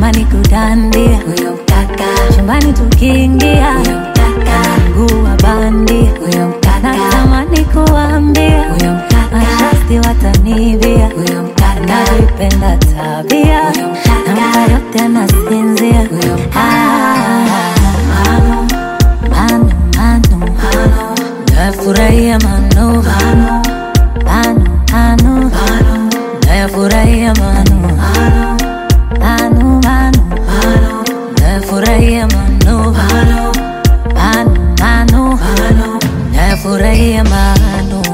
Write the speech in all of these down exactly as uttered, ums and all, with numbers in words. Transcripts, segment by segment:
natamani kudandia huyo mkaka, chumbani tukiingia huyo mkaka, mguu wa bandia huyo mkaka, natamani kuambia huyo mkaka, mashasti watanivia huyo mkaka, navipenda tabia huyo mkaka, na mda yote anasinzia huyo mkaka. Manu, manu, manu, nafurahia manu, Manu, manu, manu, manu, nafurahia manu, manu, manu, manu, nafurahia manu, manu, manu, manu, manu. nafurahia manu.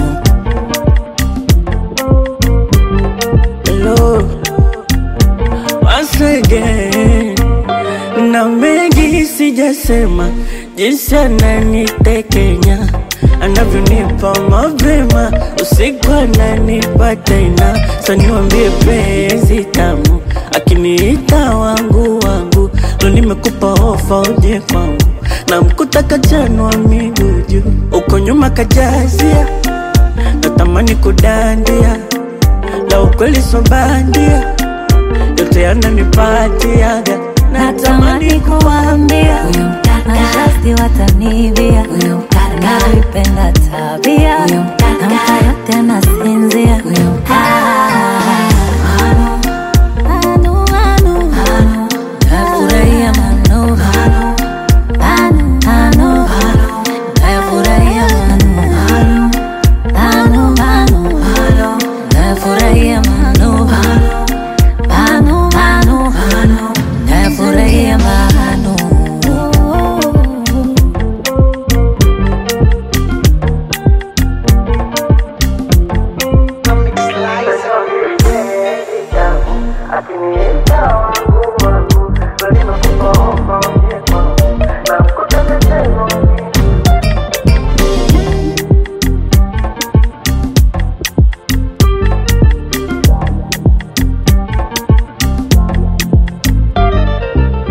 Hello, once again. Na mengi sijasema, jinsi ananitekenya, anavyonipa mapema, usiku ananipa tena. So niwambie penzi tamu, akiniita wangu wangu, lo nimekupa ofa uje kwangu, na mkuta kachanwa miguu juu, uko nyuma kajazia, natamani kudandia, la ukweli so bandia, yote yananipatiaga, Natamani kuambia Huyo mkaka, mashasti watanivia huyo mkaka, navipenda tabia huyo mkaka, na mda yote anasinzia huyo